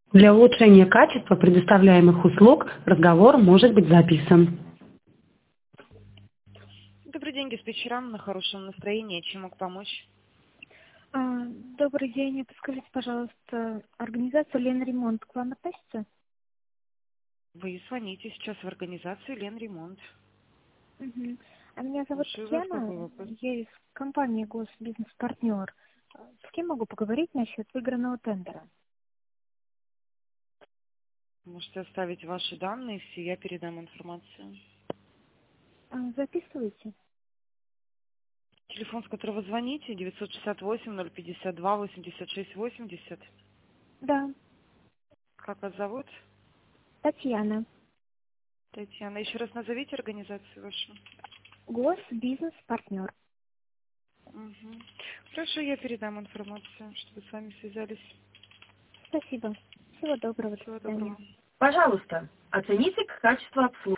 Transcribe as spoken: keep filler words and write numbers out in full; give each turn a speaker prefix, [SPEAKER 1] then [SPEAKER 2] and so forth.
[SPEAKER 1] Для улучшения качества предоставляемых услуг разговор может быть записан.
[SPEAKER 2] Добрый день, диспетчера, на хорошем настроении. Чем могу помочь?
[SPEAKER 3] А, Добрый день. Подскажите, пожалуйста, организация Лен Ремонт к вам относится?
[SPEAKER 2] Вы звоните сейчас в организацию Лен Ремонт.
[SPEAKER 3] Угу. А меня зовут
[SPEAKER 2] Слушаю вас,
[SPEAKER 3] Татьяна,
[SPEAKER 2] какой вопрос?
[SPEAKER 3] я из компании Госбизнес-партнер. С кем могу поговорить насчет выигранного тендера?
[SPEAKER 2] Можете оставить ваши данные, все, я передам информацию.
[SPEAKER 3] А, Записывайте.
[SPEAKER 2] Телефон, с которого звоните, девятьсот шестьдесят восемь ноль пятьдесят два восемьдесят шесть восемьдесят.
[SPEAKER 3] Да,
[SPEAKER 2] Как вас зовут?
[SPEAKER 3] Татьяна.
[SPEAKER 2] Татьяна. Еще раз назовите организацию вашу.
[SPEAKER 3] Госбизнес-партнер.
[SPEAKER 2] Угу. Хорошо, я передам информацию, чтобы с вами связались.
[SPEAKER 3] Спасибо. Всего доброго. До
[SPEAKER 2] Всего
[SPEAKER 3] свидания.
[SPEAKER 2] доброго.
[SPEAKER 1] Пожалуйста, оцените качество обслуживания.